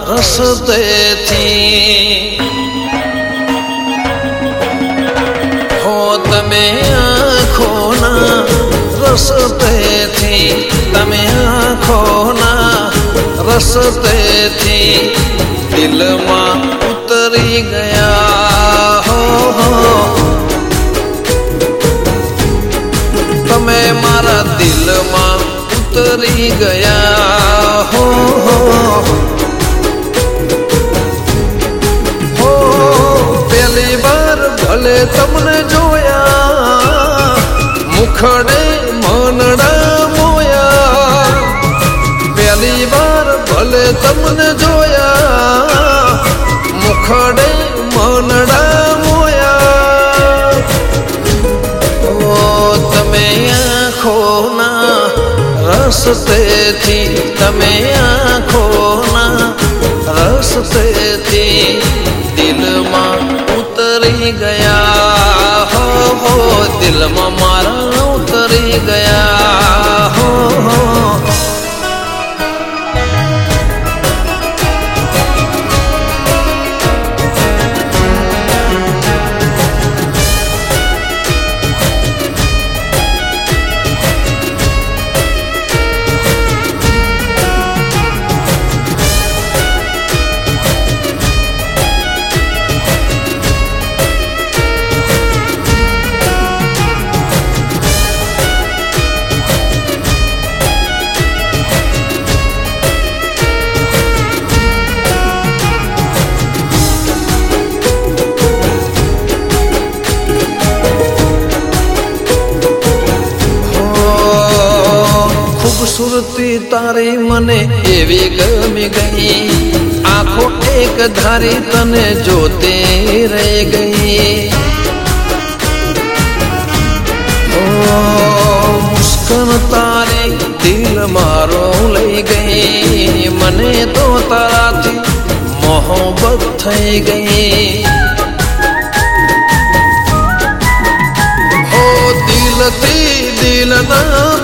રસતેથી હો તમે આંખોના રસતેથી તમે આંખોના રસતેથી દિલમાં ઉતરી ગયા હો તમે મારા દિલમાં ઉતરી ગયા હો પહેલી વાર ભલે તમને જોયા મુખડે મનડા મોયા પહેલી વાર ભલે તમને જોયા મુખડે મનડા મોયા તમે આંખોના રસતેથી તમે આંખોના રસતેથી દિલમાં ઉતરી ગયા હો દિલમાં મારા ઉતરી ગયા હો खूबसूरती तारी मने एवी गमी गई आँखों एक धारी तने जोते रह गई मुस्कान तारी दिल मारो लई गई मने तो ताराथी मोहब्बत थई गई हो दिल थी दिल ना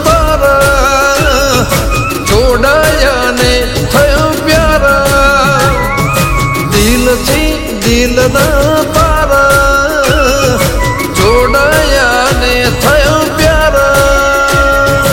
जोड़ाया ने थयो प्यारा दिल थी दिल ना तारा जोड़ाया ने थयो प्यारा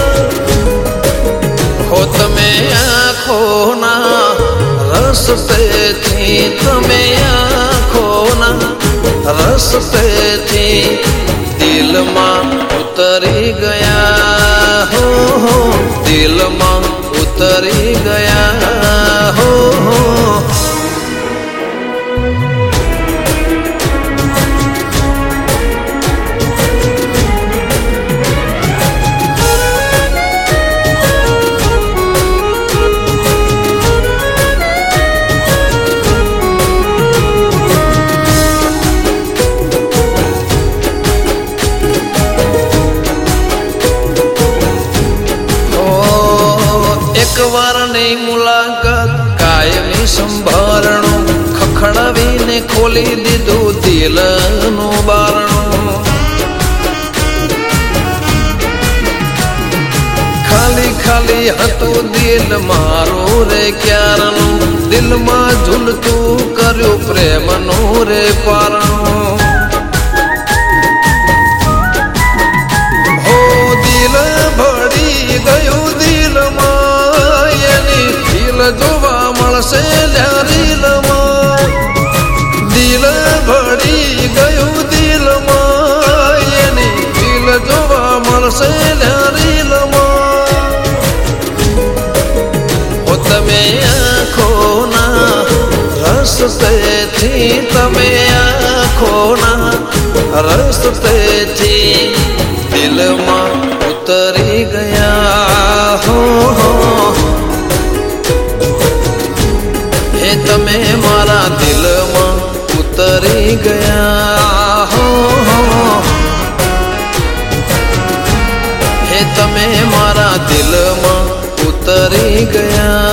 हो તમે આંખોના રસતેથી તમે આંખોના રસતેથી દિલમાં ઉતરી ગયા હો દિલમાં उतरी गया हो વારની મુલાકાત કાયમી સંભારણું ખખડાવીને ખોલી દીધું દિલનું બારણું ખાલી ખાલી હતું દિલ મારું રે ક્યારનું દિલમાં ઝૂલતું કર્યું પ્રેમનું રે પારણું હો દિલ ભળી ગયું દિલમાં જોવા મળશે રીલમાં દિલ ભળી ગયું દિલમાં એની દિલ જોવા મળશે રીલમાં હો તમે આંખોના રસતેથી તમે આંખોના રસતેથી દિલમાં ઉતરી ગયા હો તમે મારા દિલમાં ઉતરી ગયા હો હે તમે મારા દિલમાં ઉતરી ગયા